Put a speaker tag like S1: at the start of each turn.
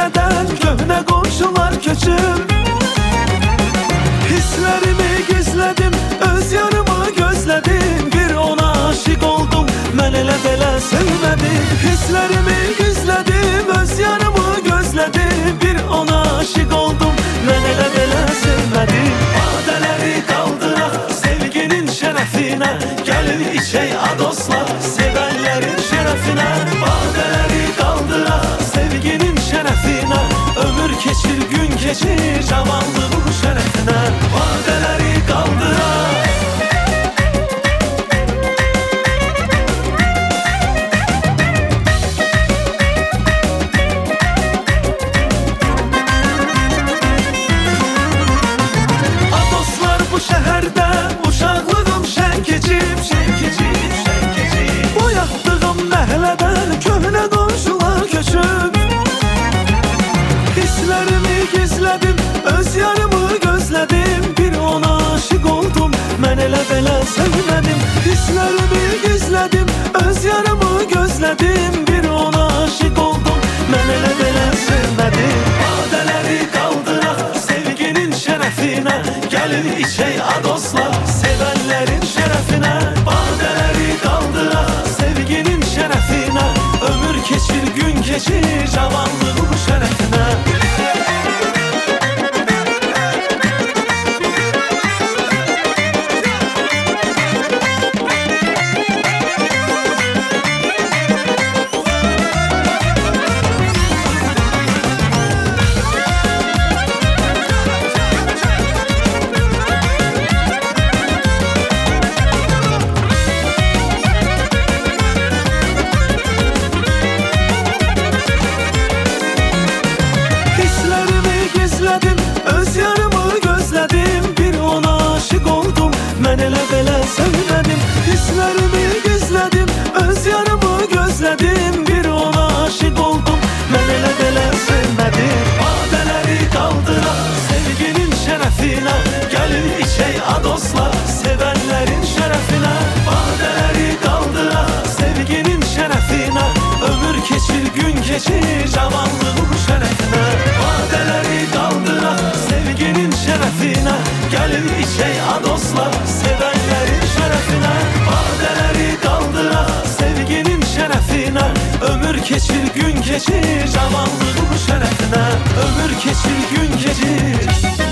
S1: məhəllədən köhnə qonşular köçüb. Hisslərimi gizlədim, öz yarımı gözlədim, bir ona aşiq oldum, mən elə belə sevmədim. Hisslərimi gizlədim, öz yarımı gözlədim, bir ona aşiq oldum, mən elə belə sevmədim. Badələri qaldıraq sevginin şərəfinə, gəlin içək a dostlar sevənlərin şərəfinə. Badələri qaldıraq sevginin şərəfinə, ömür keçir, gün keçir, cavanlığın şərəfinə. Badələri qaldıraq. A dostlar, bu şəhərdə uşaqlığım şən keçib, şən keçib, şən keçib. Bu yatdığım məhəllədən köhnə qonşular köçüb. Hisslərimi gizlədim, öz yarımı gözlədim, bir ona aşiq oldum, mən elə belə sevmədim. Hisslərimi gizlədim, öz yarımı gözlədim, bir ona aşiq oldum, mən elə belə sevmədim. Badələri qaldıraq sevginin şərəfinə, gəlin içək a dostlar sevənlərin şərəfinə. Badələri qaldıraq sevginin şərəfinə, ömür keçir, gün keçir, cavanlığın şərəfinə. Öz yarımı gözlədim, bir ona aşiq oldum, mən elə belə sevmədim. Hisslərimi gizlədim, öz yarımı gözlədim, bir ona aşiq oldum, mən elə belə sevmədim. Badələri qaldıraq sevginin şərəfinə, gəlin içək a dostlar sevənlərin şərəfinə. Badələri qaldıraq sevginin şərəfinə, ömür keçir, gün keçir, cavanlığın şərəfinə. Badələri qaldıraq sevginin şərəfinə, gəlin içək a dostlar sevənlərin şərəfinə. Badələri qaldıraq sevginin şərəfinə, ömür keçir, gün keçir, cavanlığın şərəfinə. Ömür keçir, gün keçir.